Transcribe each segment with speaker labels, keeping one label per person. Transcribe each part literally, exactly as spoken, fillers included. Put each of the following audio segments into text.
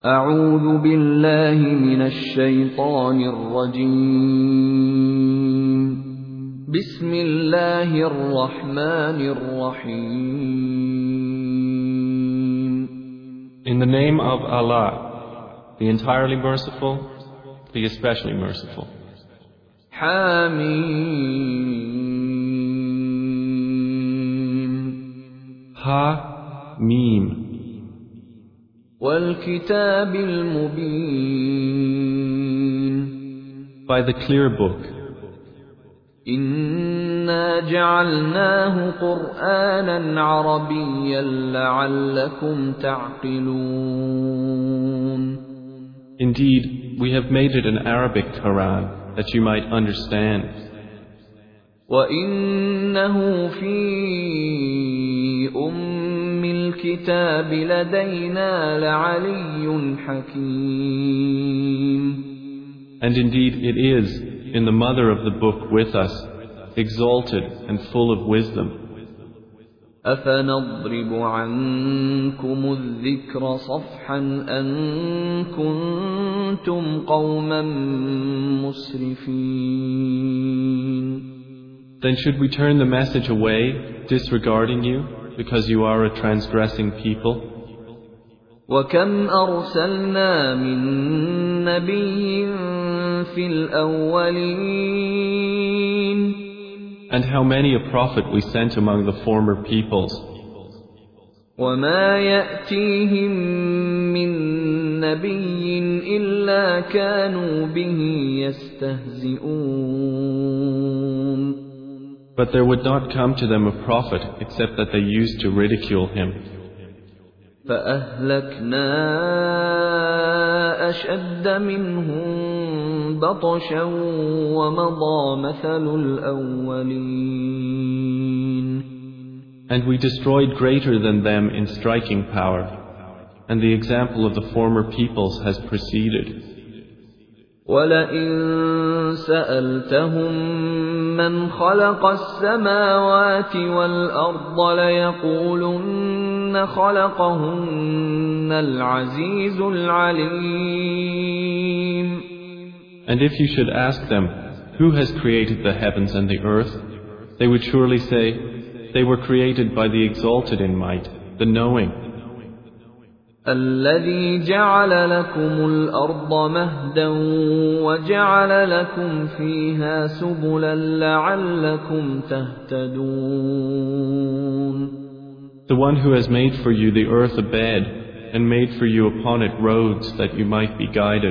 Speaker 1: أعوذ بالله من الشيطان الرجيم. بسم الله الرحمن الرحيم.
Speaker 2: In the name of Allah, the entirely merciful, the especially merciful.
Speaker 1: حميم.
Speaker 2: Ha Mim.
Speaker 1: والكتاب المبين.
Speaker 2: By the clear book.
Speaker 1: إنا جعلناه قرآنا عربيا لعلكم تعقلون.
Speaker 2: Indeed, we have made it an Arabic Quran that you might understand.
Speaker 1: وإنه في أم الكتاب لدينا لعلي حكيم.
Speaker 2: And indeed it is in the mother of the book with us, exalted and full of wisdom.
Speaker 1: أفنضرب عنكم الذكر صفحا أن كنتم قوما مسرفين.
Speaker 2: Then should we turn the message away, disregarding you, because you are a transgressing people?
Speaker 1: وكم أرسلنا من نبي في الأولين.
Speaker 2: And how many a prophet we sent among the former peoples.
Speaker 1: وما يأتيهم من نبي إلا كانوا به يستهزئون.
Speaker 2: But there would not come to them a prophet except that they used to ridicule him.
Speaker 1: فأهلكنا أشد منهم بطشا ومضى مثل الأولين.
Speaker 2: And we destroyed greater than them in striking power, and the example of the former peoples has preceded.
Speaker 1: وَلَئِن سَأَلْتَهُم مَّنْ خَلَقَ السَّمَاوَاتِ وَالْأَرْضَ لَيَقُولُنَّ خَلَقَهُنَّ الْعَزِيزُ الْعَلِيمُ.
Speaker 2: And if you should ask them, who has created the heavens and the earth, they would surely say, they were created by the exalted in might, the knowing.
Speaker 1: الذي جعل لكم الأرض مهدا وجعل لكم فيها سبلا لعلكم تهتدون.
Speaker 2: The one who has made for you the earth a bed and made for you upon it roads that you might be guided.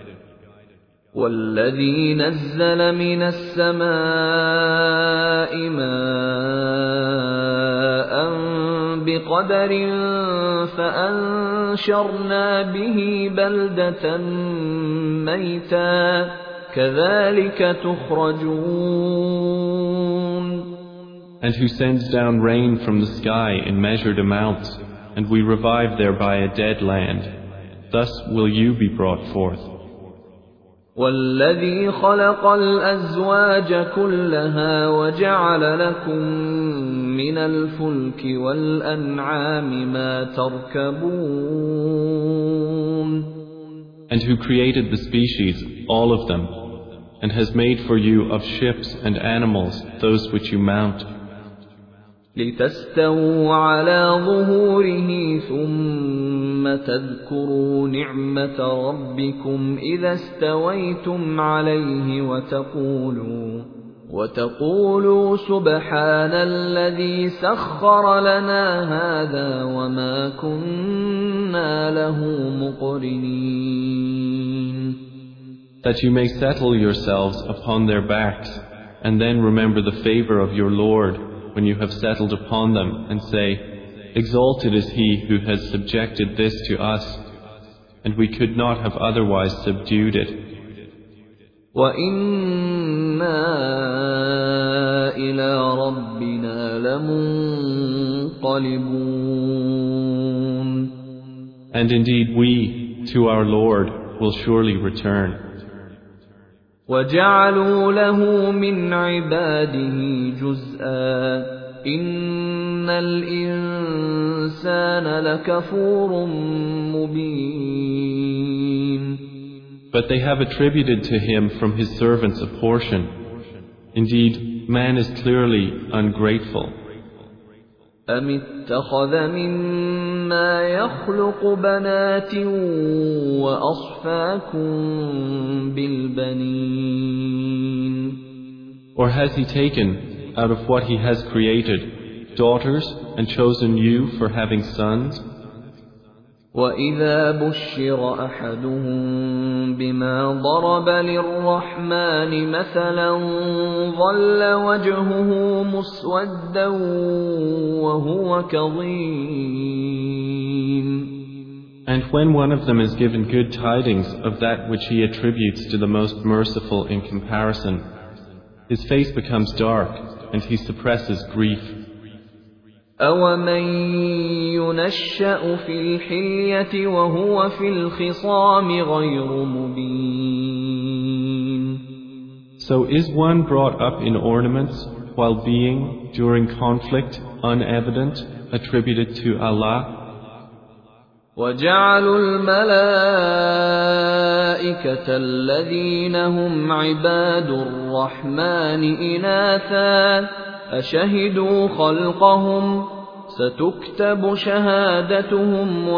Speaker 1: والذي نزل من السماء ماء بقدر فأنشرنا به بلدة ميتا كذلك تخرجون.
Speaker 2: And who sends down rain from the sky in measured amounts, and we revive thereby a dead land. Thus will you be brought forth.
Speaker 1: والذي خلق الأزواج كلها وجعل لكم من الفلك والأنعام ما تركبون.
Speaker 2: And who created the species, all of them, and has made for you of ships and animals those which you mount.
Speaker 1: لتستووا على ظهوره ثم تذكروا نعمة ربكم إذا استويتم عليه وتقولوا وتقولوا سبحان الذي سخر لنا هذا وما كنا له مقرنين.
Speaker 2: That you may settle yourselves upon their backs, and then remember the favor of your Lord when you have settled upon them, and say, exalted is he who has subjected this to us, and we could not have otherwise subdued it.
Speaker 1: وَإِنَّا إِلَى رَبِّنَا لَمُنقَلِبُونَ.
Speaker 2: And indeed we, to our Lord, will surely return.
Speaker 1: وَجَعَلُوا لَهُ مِنْ عِبَادِهِ جُزْءًا إِنَّ الْإِنسَانَ لَكَفُورٌ مُبِينٌ.
Speaker 2: but they have attributed to him from his servants a portion. Indeed, man is clearly ungrateful.
Speaker 1: أم اتخذ مما يخلق بنات وأصفاكم بالبنين
Speaker 2: Or has he taken, out of what he has created, daughters and chosen you for having sons?
Speaker 1: وَإِذَا بُشِّرَ أَحَدُهُم بِمَا ضَرَبَ لِلرَّحْمَنِ مَثَلًا ظَلَّ وَجْهُهُ مُسْوَدًّا وَهُوَ كَظِيمٌ.
Speaker 2: And when one of them is given good tidings of that which he attributes to the most merciful in comparison, his face becomes dark and he suppresses grief.
Speaker 1: أَوَمَن يُنَشَّأُ فِي الْحِلْيَةِ وَهُوَ فِي الْخِصَامِ غَيْرُ مُبِينٍ.
Speaker 2: So is one brought up in ornaments while being, during conflict, unevident, attributed to Allah?
Speaker 1: وَجَعَلُوا الْمَلَائِكَةَ الَّذِينَ هُمْ عِبَادُ الرَّحْمَنِ إِنَاثًا أَشَهِدُوا خَلْقَهُمْ سَتُكْتَبُ شَهَادَتُهُمْ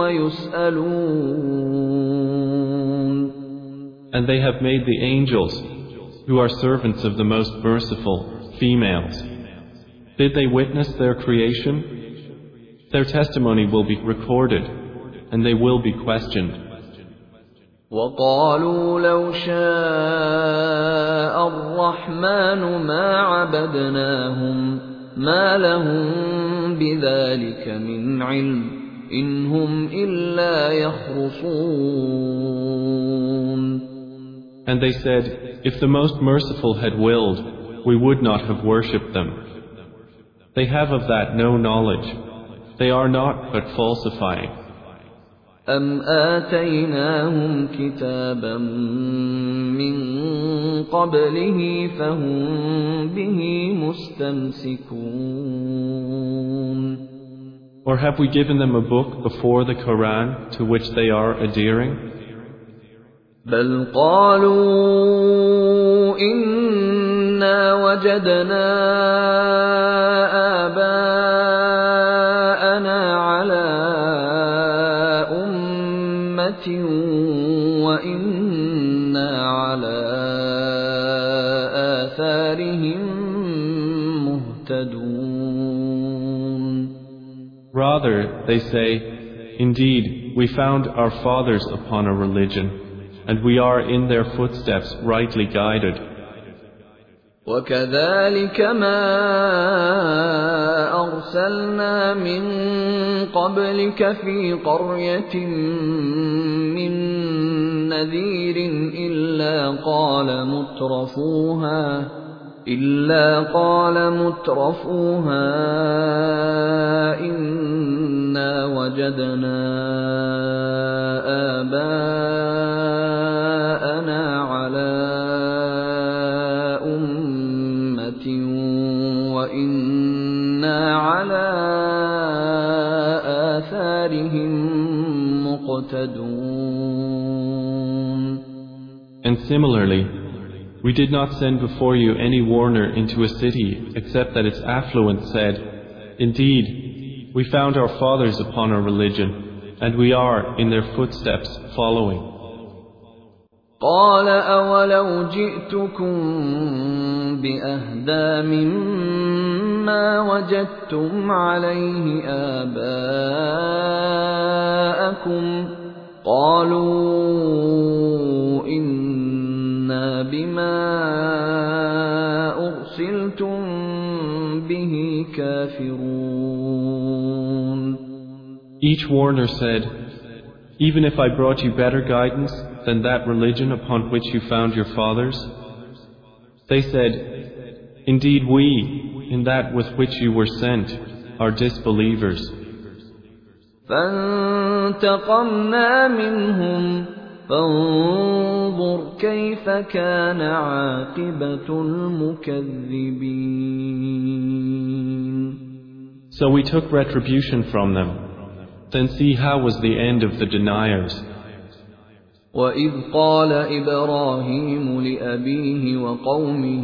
Speaker 1: وَيُسْأَلُونَ.
Speaker 2: And they have made the angels, who are servants of the Most Merciful, females. Did they witness their creation? Their testimony will be recorded, and they will be questioned.
Speaker 1: وَقَالُوا لَوْ شَاءَ الرَّحْمَنُ مَا عَبَدْنَاهُمْ مَا لَهُم بِذَلِكَ مِنْ عِلْمٍ إِنْ هُمْ إِلَّا يَخْرُصُونَ.
Speaker 2: And they said, if the Most Merciful had willed, we would not have worshipped them. They have of that no knowledge. They are not but falsifying.
Speaker 1: أَمْ آتَيْنَاهُمْ كِتَابًا مِّن قَبْلِهِ فَهُمْ بِهِ مُسْتَمْسِكُونَ.
Speaker 2: Or have we given them a book before the Quran to which they are adhering?
Speaker 1: بَلْ قَالُوا إِنَّا وَجَدْنَا آبَاءَنَا عَلَىٰ وَإِنَّا عَلَىٰ آثَارِهِم مُهْتَدُونَ.
Speaker 2: Rather, they say, indeed, we found our fathers upon a religion, and we are in their footsteps rightly guided.
Speaker 1: وَكَذَلِكَ مَا أَرْسَلْنَا مِن قَبْلِكَ فِي قَرْيَةٍ مِّن نَّذِيرٍ إِلَّا قَالَ مُتْرَفُوهَا إِلَّا قَالَ مُتْرَفُوهَا إِنَّا وَجَدْنَا آبَاءَنَا عَلَىٰ وَإِنَّا عَلَىٰ آثَارِهِم مُقْتَدُونَ.
Speaker 2: And similarly, we did not send before you any warner into a city except that its affluent said, indeed, we found our fathers upon a religion, and we are in their footsteps following.
Speaker 1: قَالَ أَوَلَوْ جِئْتُكُم بِأَهْدَىٰ مِمَّا وَجَدتُّمْ عَلَيْهِ آبَاءَكُمْ قَالُوا إِنَّا بِمَا أُرْسِلْتُم بِهِ كَافِرُونَ.
Speaker 2: Each warner said, even if I brought you better guidance than that religion upon which you found your fathers? They said, indeed we, in that with which you were sent, are disbelievers.
Speaker 1: فَانْتَقَمْنَا مِنْهُمْ فَانظُرْ كَيْفَ كَانَ عَاقِبَةُ الْمُكَذِّبِينَ.
Speaker 2: So we took retribution from them. Then see how was the end of the deniers.
Speaker 1: وَإِذْ قَالَ إِبْرَاهِيمُ لِأَبِيهِ وَقَوْمِهِ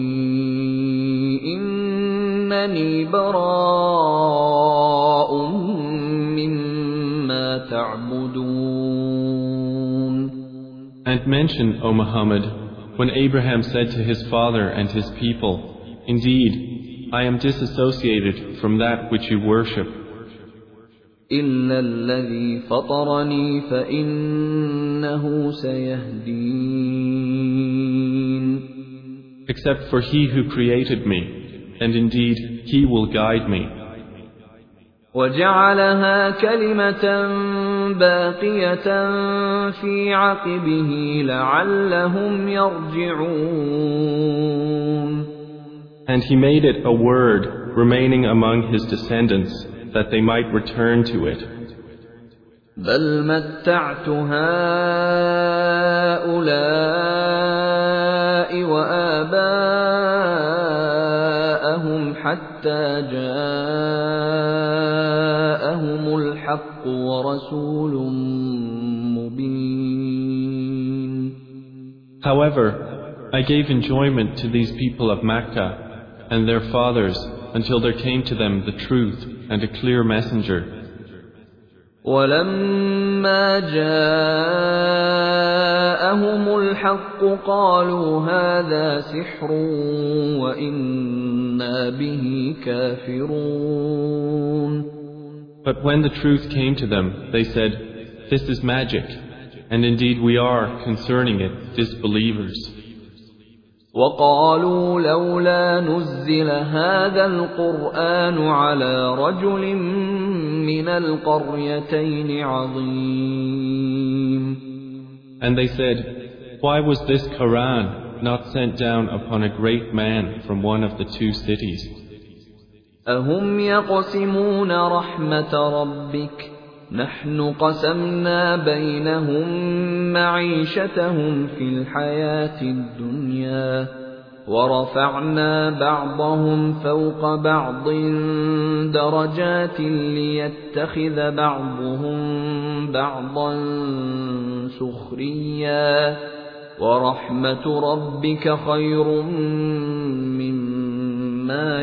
Speaker 1: إِنَّنِي بَرَاءٌ مِّمَّا تَعْبُدُونَ.
Speaker 2: And mention, O Muhammad, when Abraham said to his father and his people, "Indeed, I am disassociated from that which you worship.
Speaker 1: إِلَّا الَّذِي فَطَرَنِي فَإِنَّهُ سَيَهْدِينِ.
Speaker 2: Except for He who created me, and indeed He will guide me."
Speaker 1: وَجَعَلَهَا كَلِمَةً بَاقِيَةً فِي عَقِبِهِ لَعَلَّهُمْ يَرْجِعُونَ.
Speaker 2: And He made it a word remaining among His descendants, that they might return to it.
Speaker 1: بَلْ مَتَّعْتُ هَٰؤُلَاءِ وَآبَاءَهُمْ حَتَّىٰ جَاءَهُمُ الْحَقُّ وَرَسُولٌ مُّبِينٌ.
Speaker 2: However, I gave enjoyment to these people of Makkah and their fathers until there came to them the truth and a clear messenger.
Speaker 1: وَلَمَّا جَاءَهُمُ الْحَقُّ قَالُوا هَٰذَا سِحْرٌ وَإِنَّا بِهِ كَافِرُونَ.
Speaker 2: But when the truth came to them, they said, "This is magic, and indeed we are, concerning it, disbelievers."
Speaker 1: وَقَالُوا لَوْلَا نُزِّلَ هَٰذَا الْقُرْآنُ عَلَىٰ رَجُلٍ مِّنَ الْقَرْيَتَيْنِ عَظِيمٍ.
Speaker 2: And they said, "Why was this Quran not sent down upon a great man from one of the two cities?"
Speaker 1: أَهُمْ يَقْسِمُونَ رَحْمَةَ رَبِّكَ نَحْنُ قَسَمْنَا بَيْنَهُم مَّعِيشَتَهُمْ فِي الْحَيَاةِ الدُّنْيَا وَرَفَعْنَا بَعْضَهُمْ فَوْقَ بَعْضٍ دَرَجَاتٍ لِّيَتَّخِذَ بَعْضُهُم بَعْضًا سُخْرِيًّا وَرَحْمَةُ رَبِّكَ خَيْرٌ مِّمَّا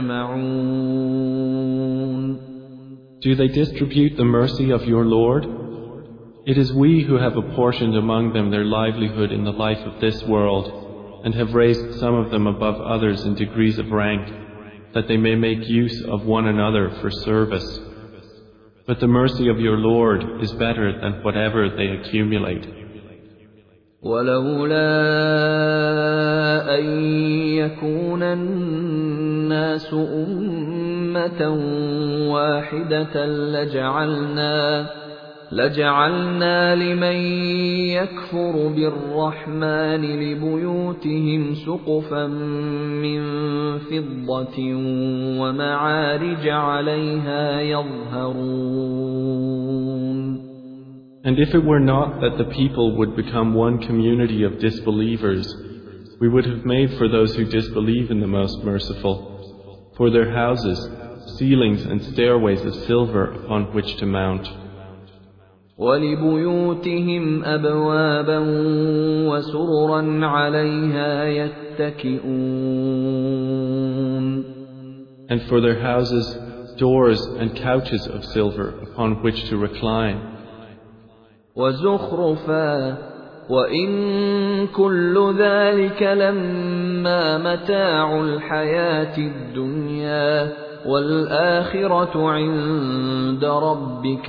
Speaker 1: يَجْمَعُونَ.
Speaker 2: Do they distribute the mercy of your Lord? It is we who have apportioned among them their livelihood in the life of this world, and have raised some of them above others in degrees of rank, that they may make use of one another for service. But the mercy of your Lord is better than whatever they accumulate.
Speaker 1: وَلَوْلَا أَن يَكُونَ النَّاسُ أُمَّةً وَاحِدَةً لَجَعَلْنَا لَجَعَلْنَا لِمَن يَكْفُرُ بِالرَّحْمَٰنِ لِبُيُوتِهِمْ سُقُفًا مِّن فِضَّةٍ وَمَعَارِجَ عَلَيْهَا يَظْهَرُونَ.
Speaker 2: And if it were not that the people would become one community of disbelievers, we would have made for those who disbelieve in the Most Merciful, for their houses, ceilings and stairways of silver upon which to mount.
Speaker 1: وَلِبُيُوتِهِمْ أَبْوَابًا وَسُرُرًا عَلَيْهَا يَتَّكِئُونَ.
Speaker 2: And for their houses, doors and couches of silver upon which to recline.
Speaker 1: وَزُخْرُفًا وَإِن كُلُّ ذَلِكَ لَمَّا مَتَاعُ الْحَيَاةِ الدُّنْيَا وَالْآخِرَةُ عِندَ رَبِّكَ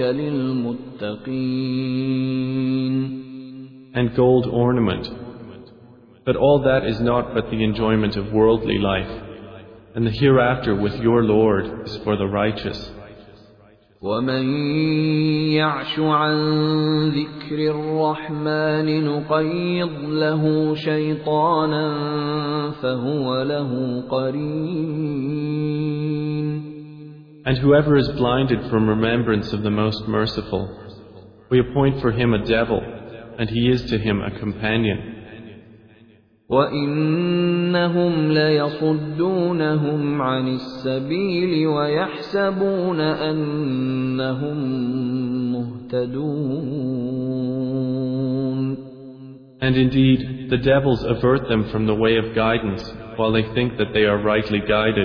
Speaker 1: لِلْمُتَّقِينَ.
Speaker 2: And gold ornament. But all that is not but the enjoyment of worldly life, and the hereafter with your Lord is for the righteous.
Speaker 1: وَمَن يَعْشُ عَن ذِكْرِ الرَّحْمَٰنِ نُقَيِّضْ لَهُ شَيْطَانًا فَهُوَ لَهُ قَرِينٌ.
Speaker 2: And whoever is blinded from remembrance of the Most Merciful, we appoint for him a devil, and he is to him a companion.
Speaker 1: وَإِنَّهُمْ لَيَصُدُّونَهُمْ عَنِ السَّبِيلِ وَيَحْسَبُونَ أَنَّهُمْ مُهْتَدُونَ.
Speaker 2: And indeed, the devils avert them from the way of guidance while they think that they are rightly guided.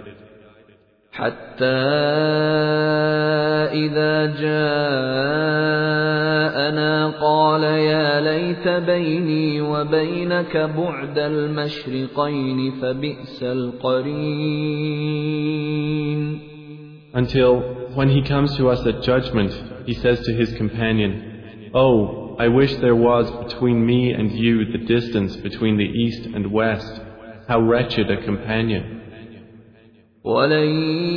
Speaker 1: حتى إذا جاءنا قال يا ليت بيني وبينك بعد المشرقين فبئس القرين.
Speaker 2: Until, when he comes to us at judgment, he says to his companion, "Oh, I wish there was between me and you the distance between the east and west. How wretched a companion."
Speaker 1: وَلَن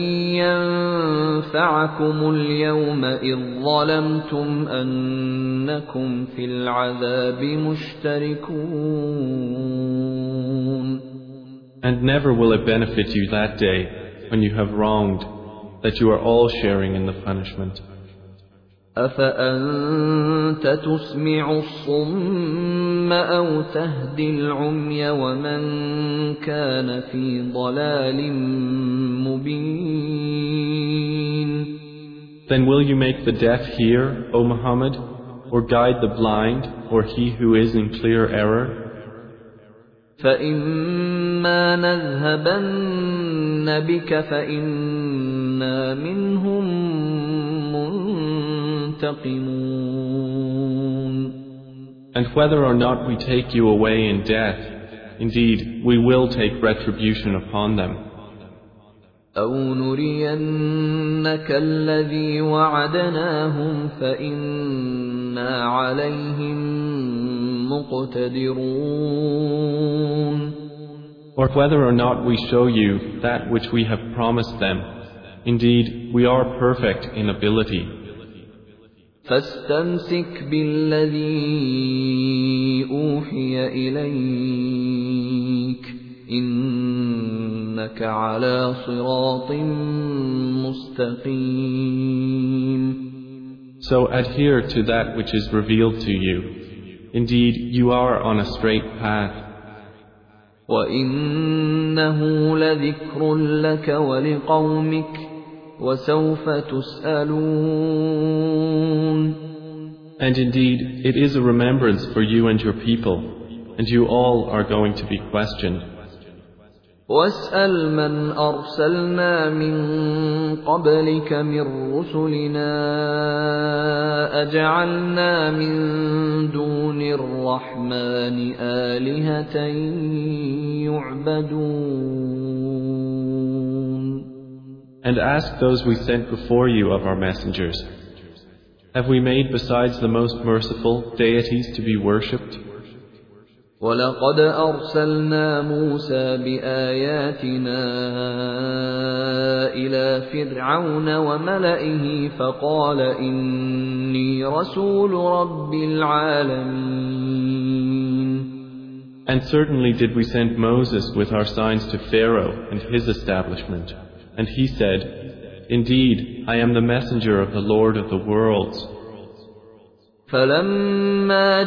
Speaker 1: يَنفَعَكُمُ الْيَوْمَ إِذ ظَّلَمْتُمْ أَنَّكُمْ فِي الْعَذَابِ مُشْتَرِكُونَ.
Speaker 2: And never will it benefit you that day, when you have wronged, that you are all sharing in the punishment.
Speaker 1: أَفَأَنْتَ تُسْمِعُ الصُّمَّ أَوْ تَهْدِي الْعُمْيَ وَمَنْ كَانَ فِي ضَلَالٍ مُبِينٍ.
Speaker 2: Then will you make the deaf hear, O Muhammad, or guide the blind, or he who is in clear error?
Speaker 1: فَإِمَّا نَذْهَبَنَّ بِكَ فَإِنَّا مِنْهُمْ منتقمون.
Speaker 2: And whether or not we take you away in death, indeed we will take retribution upon them.
Speaker 1: أو نرينك الذي وعدناهم فإنا عليهم مقتدرون.
Speaker 2: Or whether or not we show you that which we have promised them, indeed we are perfect in ability.
Speaker 1: فاستمسك بالذي أوحي إليك إنك على صراط مستقيم.
Speaker 2: So adhere to that which is revealed to you. Indeed, you are on a straight path.
Speaker 1: وإنه لذكر لك ولقومك وَسَوْفَ تُسْأَلُونَ.
Speaker 2: And indeed, it is a remembrance for you and your people, and you all are going to be questioned.
Speaker 1: وَاسْأَلْ مَنْ أَرْسَلْنَا مِنْ قَبْلِكَ مِنْ رُسُلِنَا أَجَعَلْنَا مِنْ دُونِ الرَّحْمَنِ آلِهَةً يُعْبَدُونَ.
Speaker 2: And ask those we sent before you of our messengers, have we made besides the most merciful deities to be worshipped?
Speaker 1: وَلَقَدْ أَرْسَلْنَا مُوسَى بِآيَاتِنَا إِلَى فِرْعَوْنَ وَمَلَئِهِ فَقَالَ إِنِّي رَسُولُ رَبِّ الْعَالَمِينَ.
Speaker 2: And certainly did we send Moses with our signs to Pharaoh and his establishment. And he said, "Indeed, I am the messenger of the Lord of the worlds."
Speaker 1: فَلَمَّا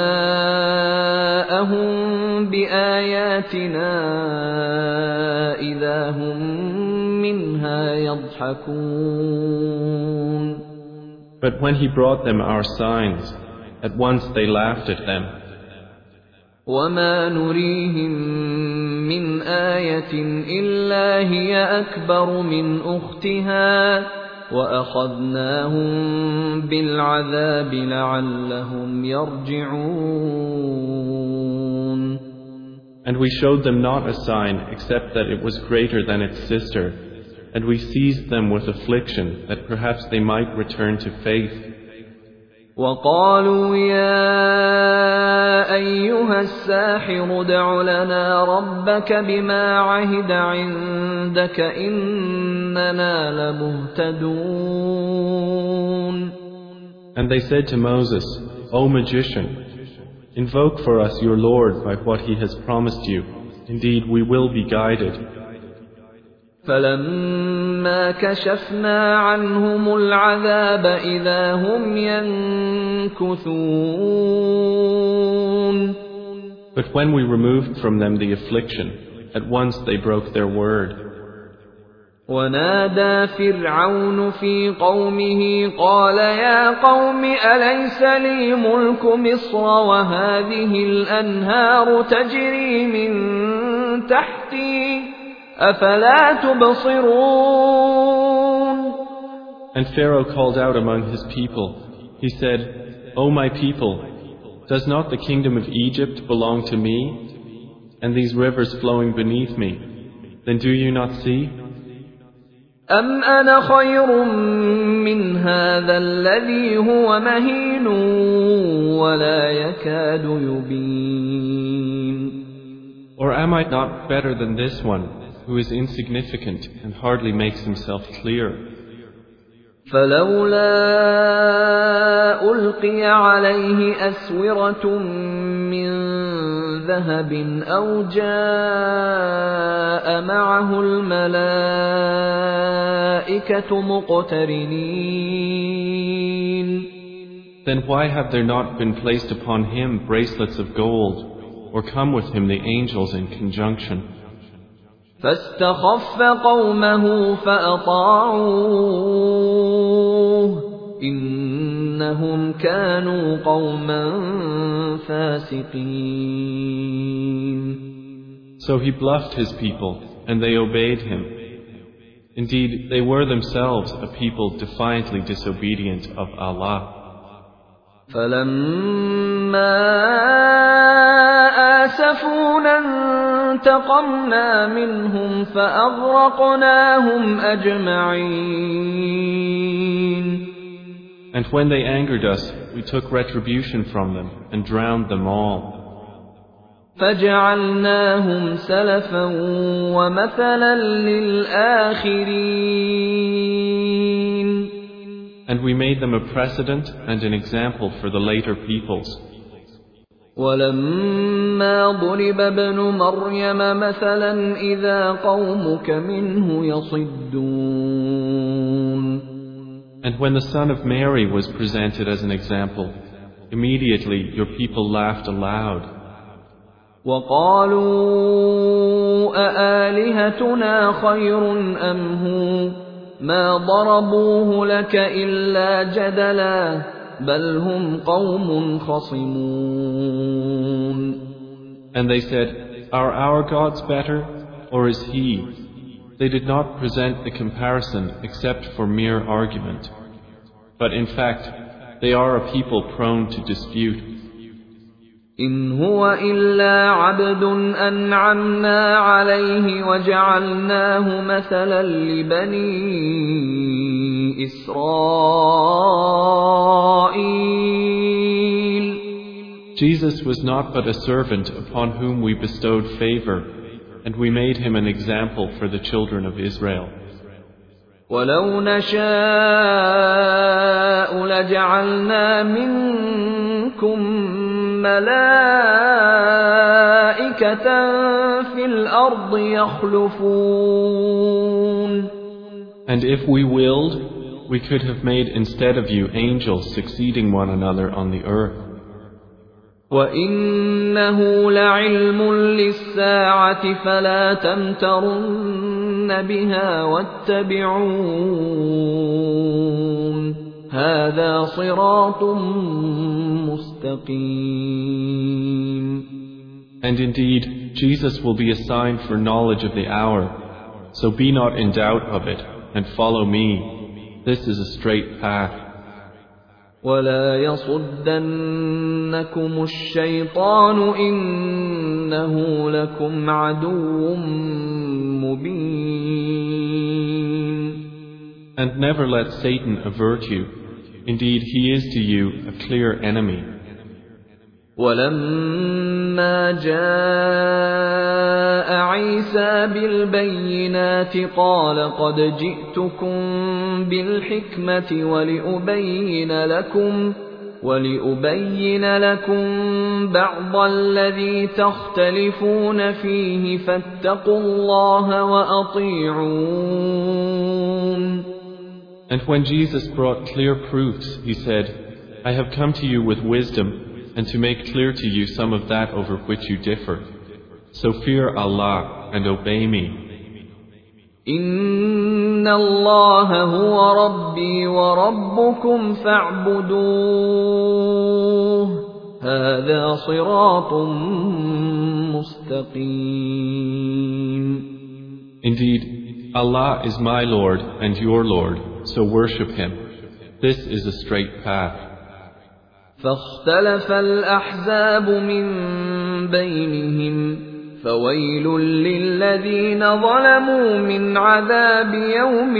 Speaker 1: جَاءَهُم بِآيَاتِنَا إِذَا هُم مِّنْهَا يَضْحَكُونَ.
Speaker 2: But when he brought them our signs, at once they laughed at them.
Speaker 1: وَمَا نُرِيهِم مِّنْ آيَةٍ إِلَّا هِيَ أَكْبَرُ مِنْ أُخْتِهَا وَأَخَذْنَاهُم بِالْعَذَابِ لَعَلَّهُمْ يَرْجِعُونَ.
Speaker 2: And we showed them not a sign except that it was greater than its sister, and we seized them with affliction that perhaps they might return to faith.
Speaker 1: وَقَالُوا يَا أَيُّهَا السَّاحِرُ ادْعُ لَنَا رَبَّكَ بِمَا عَهِدَ عِندَكَ إِنَّنَا لَمُهْتَدُونَ.
Speaker 2: And they said to Moses, "O magician, invoke for us your Lord by what he has promised you. Indeed, we will be guided."
Speaker 1: فَلَمَّا كَشَفْنَا عَنْهُمُ الْعَذَابَ إِذَا هُمْ يَنكُثُونَ.
Speaker 2: But when we removed from them the affliction, at once they broke their word.
Speaker 1: ونادى فرعون في قومه قال يا قوم أليس لي ملك مصر وهذه الأنهار تجري من تحتي أفلا تبصرون.
Speaker 2: And Pharaoh called out among his people. He said, O my people, does not the kingdom of Egypt belong to me, and these rivers flowing beneath me? Then do you not see?
Speaker 1: أم أنا خير من هذا الذي هو مهين ولا يكاد يبين.
Speaker 2: Or am I not better than this one, who is insignificant and hardly makes himself clear?
Speaker 1: فلولا ألقي عليه أسورة من ذهب أو جاء معه الملائكة مقترنين.
Speaker 2: Then why have there not been placed upon him bracelets of gold, or come with him the angels in conjunction?
Speaker 1: فاستخف قومه فأطاعوه إنهم كانوا قوما فاسقين.
Speaker 2: So he bluffed his people, and they obeyed him. Indeed, they were themselves a people defiantly disobedient of Allah.
Speaker 1: فلما آسفونا انتقمنا منهم فأغرقناهم أجمعين.
Speaker 2: And when they angered us, we took retribution from them and drowned them all.
Speaker 1: فجعلناهم سلفا ومثلا للآخرين.
Speaker 2: And we made them a precedent and an example for the later peoples.
Speaker 1: ولما ضرب ابن مريم مثلا إذا قومك منه يصدون.
Speaker 2: And when the son of Mary was presented as an example, immediately your people laughed aloud.
Speaker 1: وقالوا أآلهتنا خير أم هو ما ضربوه لك إلا جدلا بل هم قوم خصمون.
Speaker 2: And they said, Are our gods better, or is he? They did not present the comparison except for mere argument. But in fact, they are a people prone to dispute.
Speaker 1: إن هو إلا عبد أنعمنا عليه وجعلناه مثلا لبني إسرائيل.
Speaker 2: Jesus was not but a servant upon whom we bestowed favor, and we made him an example for the children of Israel.
Speaker 1: ولو نشاء لجعلنا منكم ملائكة في الأرض يخلفون.
Speaker 2: And if we willed, we could have made instead of you angels succeeding one another on the earth.
Speaker 1: وَإِنَّهُ لَعِلْمٌ لِلسَّاعَةِ فَلَا تَمْتَرُنَّ بِهَا وَاتَّبِعُونِ هَذَا صِرَاطٌ مُسْتَقِيمٌ.
Speaker 2: And indeed, Jesus will be a sign for knowledge of the hour, so be not in doubt of it, and follow me. This is a straight path.
Speaker 1: ولا يصدنكم الشيطان إنه لكم عدو مبين.
Speaker 2: And never let Satan avert you. Indeed, he is to you a clear enemy.
Speaker 1: ولما جاء عيسى بالبينات قال قد جئتكم بالحكمة ولأبين لكم ولأبين لكم بعض الذي تختلفون فيه فاتقوا الله وأطيعون.
Speaker 2: And when Jesus brought clear proofs, he said, I have come to you with wisdom, and to make clear to you some of that over which you differ. So fear Allah and obey me.
Speaker 1: إن الله هو ربي وربكم فاعبدوه هذا صراط مستقيم.
Speaker 2: Indeed, Allah is my Lord and your Lord, so worship Him. This is a straight path.
Speaker 1: فاختلف الأحزاب من بينهم فويل للذين ظلموا من عذاب يوم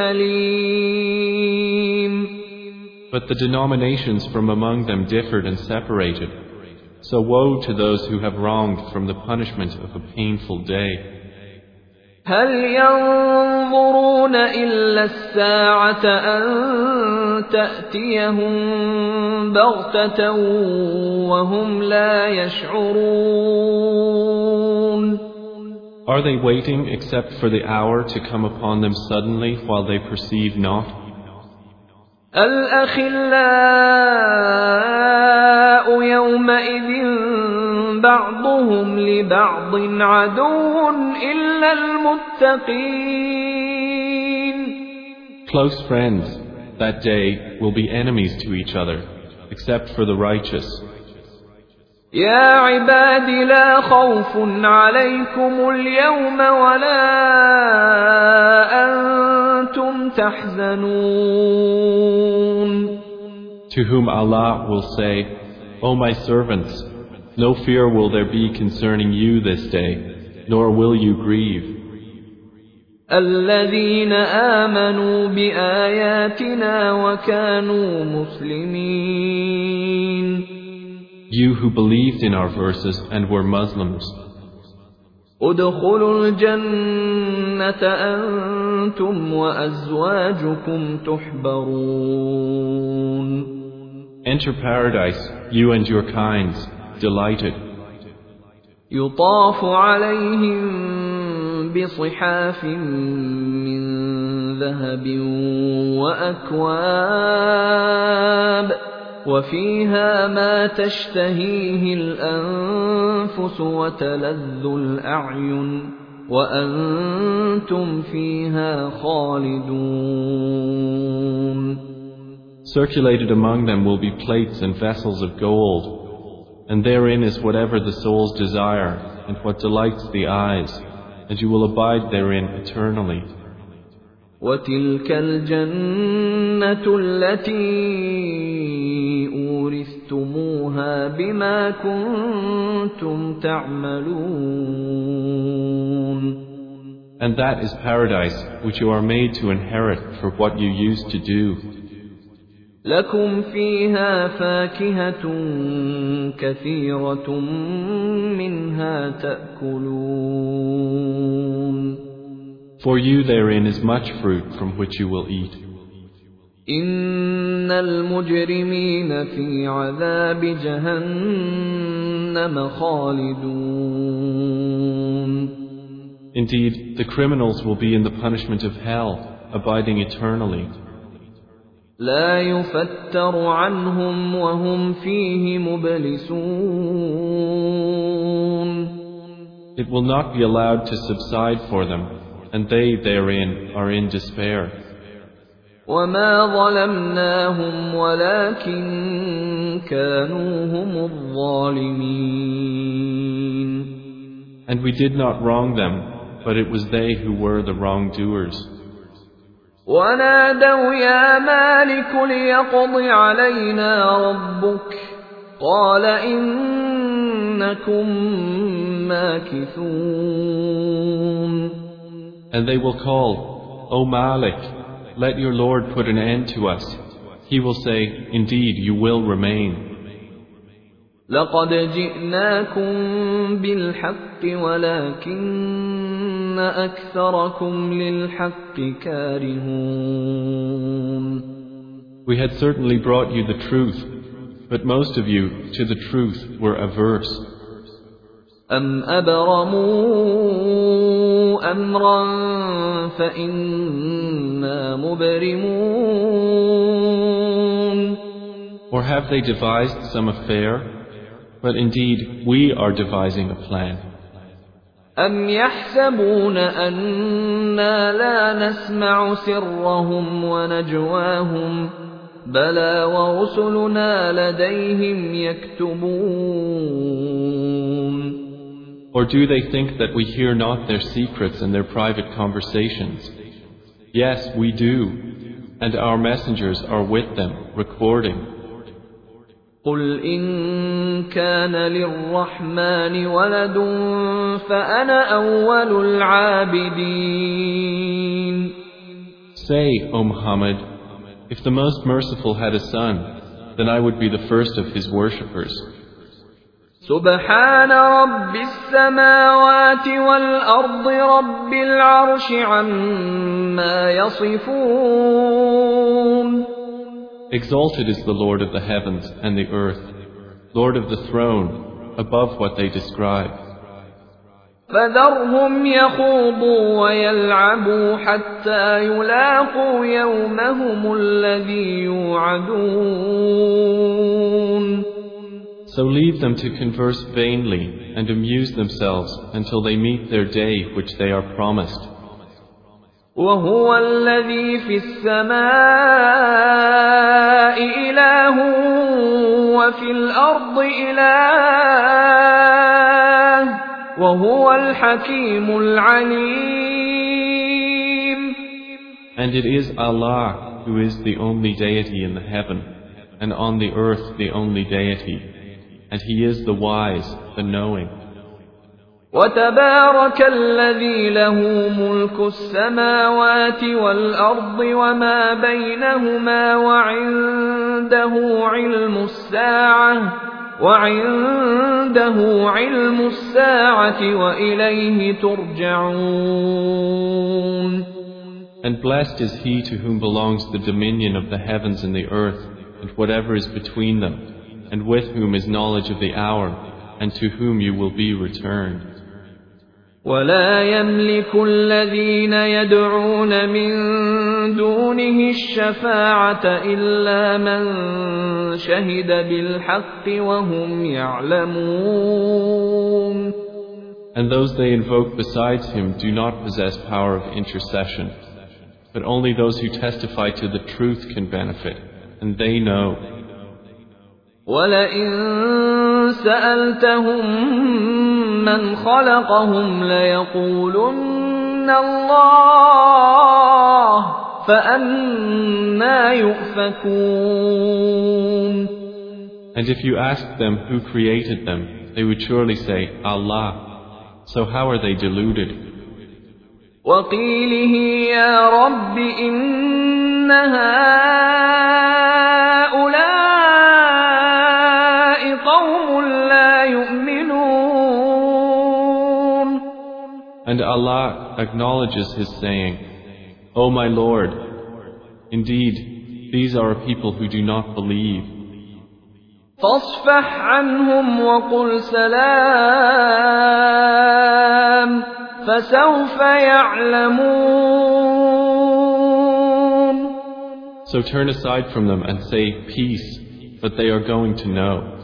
Speaker 1: أليم.
Speaker 2: But the denominations from among them differed and separated. So woe to those who have wronged from the punishment of a painful day.
Speaker 1: هل ينظرون إلا الساعة أن تأتيهم بغتة وهم لا يشعرون.
Speaker 2: Are they waiting except for the hour to come upon them suddenly while they perceive not?
Speaker 1: الأخلاء يومئذ بعضهم لبعض عدو إلا المتقين.
Speaker 2: Close friends that day will be enemies to each other, except for the righteous.
Speaker 1: يا عباد لا خوف عليكم اليوم ولا أنتم تحزنون.
Speaker 2: To whom Allah will say, O my servants, no fear will there be concerning you this day, nor will you grieve.
Speaker 1: الذين آمنوا بآياتنا وكانوا مسلمين.
Speaker 2: You who believed in our verses and were Muslims.
Speaker 1: ادخلوا الجنة أنتم وأزواجكم تحبرون.
Speaker 2: Enter paradise, you and your kinds, delighted.
Speaker 1: يطاف عليهم بصحاف من ذهب وأكواب وفيها ما تشتهيه الأنفس وتلذ الأعين وأنتم فيها خالدون.
Speaker 2: Circulated among them will be plates and vessels of gold, and therein is whatever the souls desire and what delights the eyes, and you will abide therein eternally.
Speaker 1: وتلك الجنة التي أورثتموها بما كنتم تعملون.
Speaker 2: And that is paradise which you are made to inherit for what you used to do.
Speaker 1: لكم فيها فاكهة كثيرة منها تأكلون.
Speaker 2: For you therein is much fruit from which you will eat.
Speaker 1: إن المجرمين في عذاب جهنم خالدون.
Speaker 2: Indeed, the criminals will be in the punishment of hell, abiding eternally.
Speaker 1: لا يفتر عنهم وهم فيه مبلسون.
Speaker 2: It will not be allowed to subside for them, and they therein are in despair.
Speaker 1: وما ظلمناهم ولكن كانوا هم الظالمين.
Speaker 2: And we did not wrong them, but it was they who were the wrongdoers.
Speaker 1: ونادوا يا مالك ليقض علينا ربك قال إنكم ماكثون.
Speaker 2: And they will call, O Malik, let your Lord put an end to us. He will say, indeed, you will remain.
Speaker 1: لقد جئناكم بالحق ولكن أكثركم للحق كارهون.
Speaker 2: We had certainly brought you the truth, but most of you to the truth were averse.
Speaker 1: أم أبرموا أمرا فإنا مبرمون.
Speaker 2: Or have they devised some affair? But indeed, we are devising a plan.
Speaker 1: أَمْ يَحْسَبُونَ أَنَّا لَا نَسْمَعُ سِرَّهُمْ وَنَجْوَاهُمْ بَلَى وَرُسُلُنَا لَدَيْهِمْ يَكْتُبُونَ.
Speaker 2: Or do they think that we hear not their secrets and their private conversations? Yes, we do, and our messengers are with them, recording.
Speaker 1: قُلْ إِن كَانَ لِلرَّحْمَنِ وَلَدٌ فَأَنَا أَوَّلُ الْعَابِدِينَ.
Speaker 2: Say, O Muhammad, if the Most Merciful had a son, then I would be the first of his worshippers.
Speaker 1: سبحان رب السماوات والأرض رب العرش عما يصفون.
Speaker 2: Exalted is the Lord of the heavens and the earth, Lord of the throne, above what they describe.
Speaker 1: فذرهم يخوضوا ويلعبوا حتى يلاقوا يومهم الذي يوعدون.
Speaker 2: So leave them to converse vainly and amuse themselves until they meet their day which they are promised.
Speaker 1: وهو الذي في السماء إله وفي الأرض إله وهو الحكيم العليم.
Speaker 2: And it is Allah who is the only deity in the heaven, and on the earth the only deity, and He is the wise, the knowing.
Speaker 1: وتبارك الذي له ملك السماوات والأرض وما بينهما وعنده علم الساعة وعنده علم الساعة وإليه ترجعون.
Speaker 2: And blessed is he to whom belongs the dominion of the heavens and the earth and whatever is between them, and with whom is knowledge of the hour, and to whom you will be returned.
Speaker 1: ولا يملك الذين يدعون من دونه الشفاعة إلا من شهد بالحق وهم يعلمون.
Speaker 2: And those they invoke besides him do not possess power of intercession, but only those who testify to the truth can benefit, and they know.
Speaker 1: وَلَئِن سَأَلْتَهُم مَّنْ خَلَقَهُمْ لَيَقُولُنَّ اللَّهُ فَأَنَّىٰ يُؤْفَكُونَ.
Speaker 2: And if you asked them who created them, they would surely say, Allah. So how are they deluded?
Speaker 1: وَقِيلِهِ يَا رَبِّ إِنَّ هَٰؤُلَاءِ قَوْمٌ لَّا يُؤْمِنُونَ.
Speaker 2: And Allah acknowledges His saying, O my Lord, indeed, these are a people who do not believe.
Speaker 1: فاصفح عنهم وقل سلام فسوف يعلمون.
Speaker 2: So turn aside from them and say peace, but they are going to know.